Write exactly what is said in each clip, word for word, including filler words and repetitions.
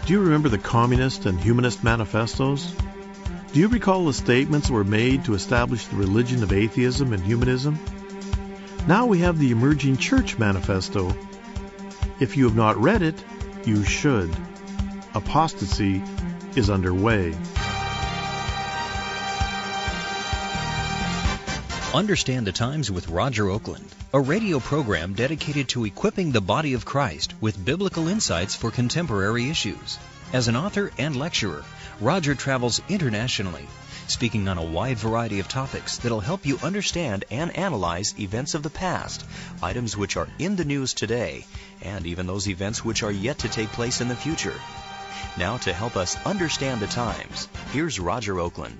Do you remember the Communist and Humanist manifestos? Do you recall the statements that were made to establish the religion of atheism and humanism? Now we have the Emerging Church Manifesto. If you have not read it, you should. Apostasy is underway. Understand the Times with Roger Oakland, a radio program dedicated to equipping the body of Christ with biblical insights for contemporary issues. As an author and lecturer, Roger travels internationally, speaking on a wide variety of topics that'll help you understand and analyze events of the past, items which are in the news today, and even those events which are yet to take place in the future. Now, to help us understand the times, here's Roger Oakland.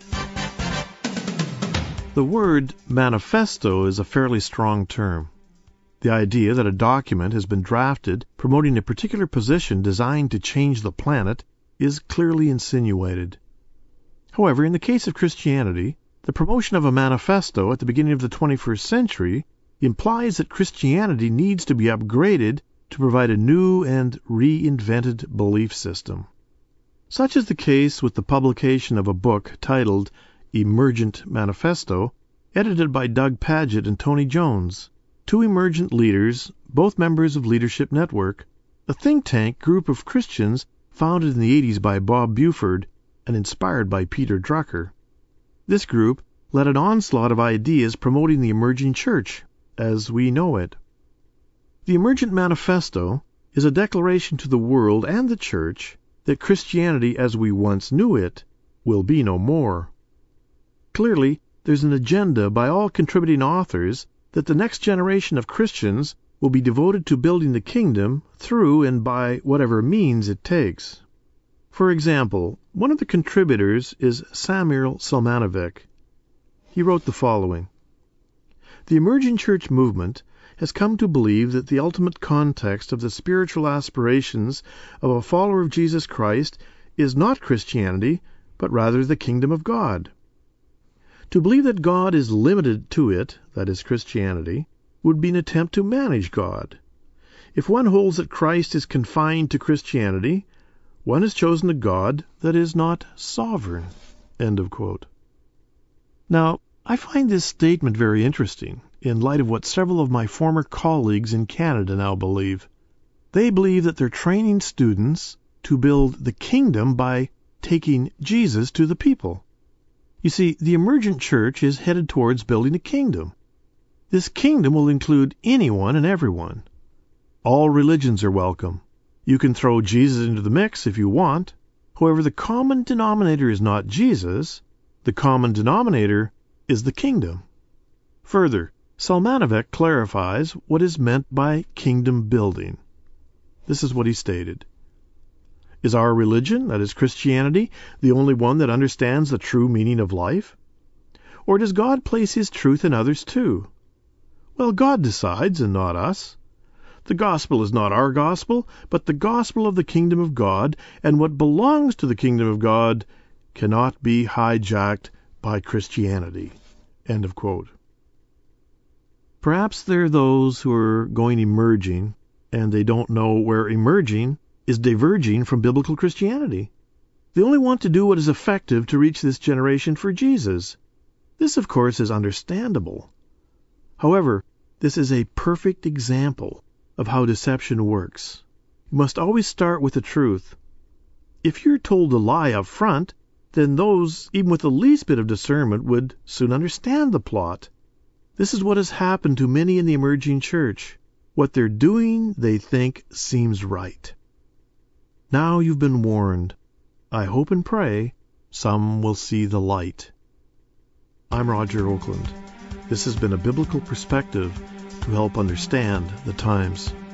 The word manifesto is a fairly strong term. The idea that a document has been drafted promoting a particular position designed to change the planet is clearly insinuated. However, in the case of Christianity, the promotion of a manifesto at the beginning of the twenty-first century implies that Christianity needs to be upgraded to provide a new and reinvented belief system. Such is the case with the publication of a book titled Emergent Manifesto, edited by Doug Pagitt and Tony Jones, two emergent leaders, both members of Leadership Network, a think tank group of Christians founded in the eighties by Bob Buford and inspired by Peter Drucker. This group led an onslaught of ideas promoting the emerging church as we know it. The Emergent Manifesto is a declaration to the world and the church that Christianity as we once knew it will be no more. Clearly, there's an agenda by all contributing authors that the next generation of Christians will be devoted to building the kingdom through and by whatever means it takes. For example, one of the contributors is Samuel Salmanovic. He wrote the following: The emerging church movement has come to believe that the ultimate context of the spiritual aspirations of a follower of Jesus Christ is not Christianity, but rather the kingdom of God. To believe that God is limited to it, that is Christianity, would be an attempt to manage God. If one holds that Christ is confined to Christianity, one has chosen a God that is not sovereign. End of quote. Now, I find this statement very interesting in light of what several of my former colleagues in Canada now believe. They believe that they're training students to build the kingdom by taking Jesus to the people. You see, the emergent church is headed towards building a kingdom. This kingdom will include anyone and everyone. All religions are welcome. You can throw Jesus into the mix if you want. However, the common denominator is not Jesus. The common denominator is the kingdom. Further, Salmanovic clarifies what is meant by kingdom building. This is what he stated. Is our religion, that is Christianity, the only one that understands the true meaning of life? Or does God place His truth in others too? Well, God decides and not us. The gospel is not our gospel, but the gospel of the kingdom of God, and what belongs to the kingdom of God cannot be hijacked by Christianity. End of quote. Perhaps there are those who are going emerging, and they don't know where emerging is diverging from biblical Christianity. They only want to do what is effective to reach this generation for Jesus. This, of course, is understandable. However, this is a perfect example of how deception works. You must always start with the truth. If you're told a lie up front, then those, even with the least bit of discernment, would soon understand the plot. This is what has happened to many in the emerging church. What they're doing, they think, seems right. Now you've been warned. I hope and pray some will see the light. I'm Roger Oakland. This has been a biblical perspective to help understand the times.